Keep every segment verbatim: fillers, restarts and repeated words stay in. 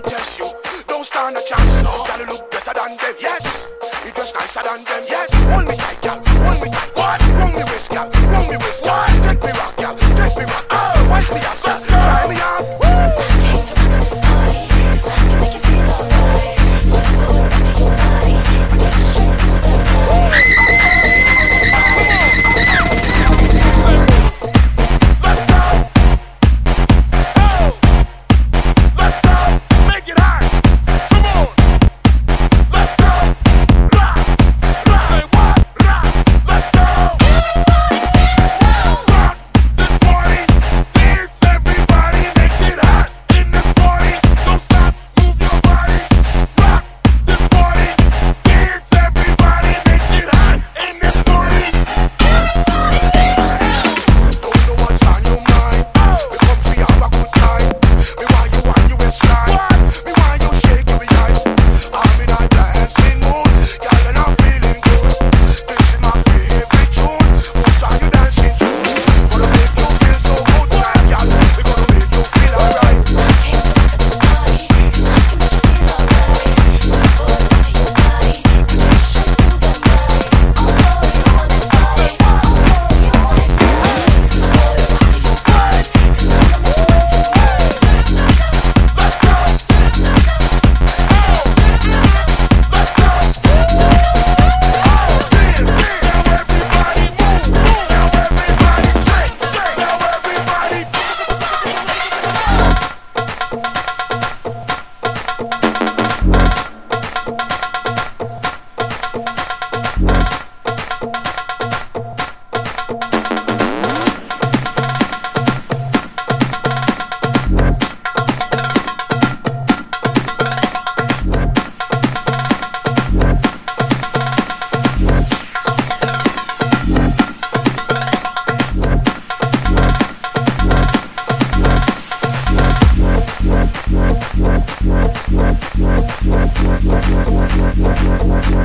test you. Don't stand a chance. Girl, you look better than them. Yes, you dress nicer than them. Yes, hold me tight, girl. Hold me tight. What? Run me waist, girl. Run me waist, girl. Take me rock, girl. Take me rock. Oh, wipe me off, girl. Try me off. Came to rock this party, 'cause I can make you feel alright. So I'm gonna rock your body, and get straight through the night. Let's go! Oh! Let's go! Make it hot! Come on! Let's go! Rock! Rock! Say what? Rock! Let's go! Rock this party! Dance everybody! Make it hot in this party! Don't stop! Move your body! Rock this party! Dance everybody! Make it hot in this party! Don't know what's on your mind. We come for you, have a good time. Me want you on your waistline. Me want you shake your behind. I'm in a dancing mood, girl, and I'm feeling good. This is my favorite tune. What are you dancing to? Gonna make you feel so good, tonight, girl. We gonna make you feel alright. Came to rock this party, 'cause I can make you feel alright. So I'm gonna rock your body, and get straight through the night. Although you want this party, although you want it tonight. So I'm gonna rock your body, 'cause I'm the one tonight. Let's go! Oh! Let's go! Oh! Dance! Now everybody move! Move! Now everybody shake! Shake! Now everybody...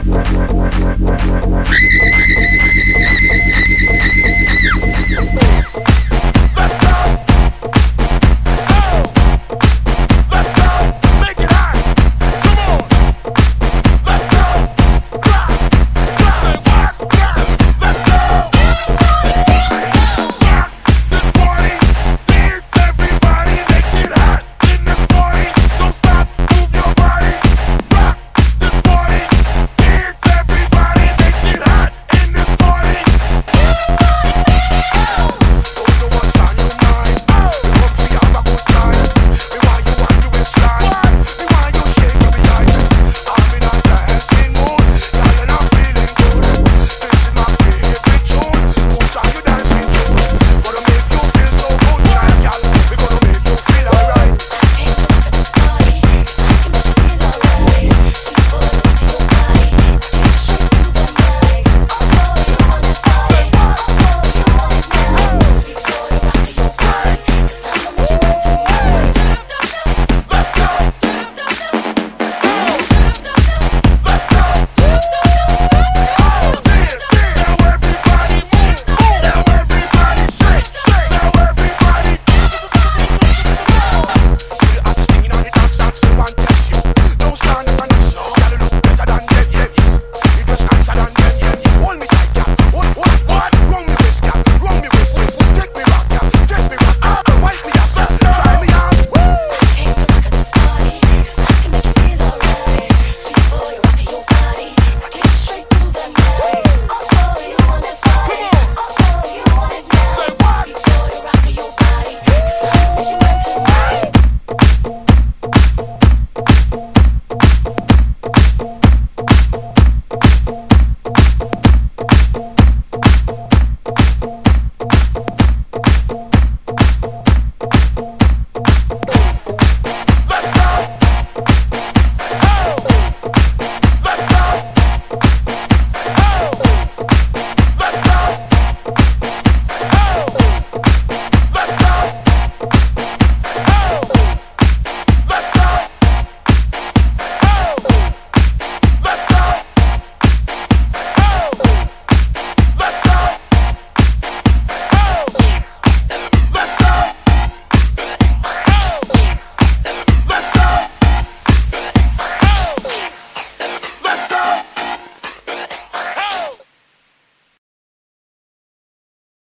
Thank you.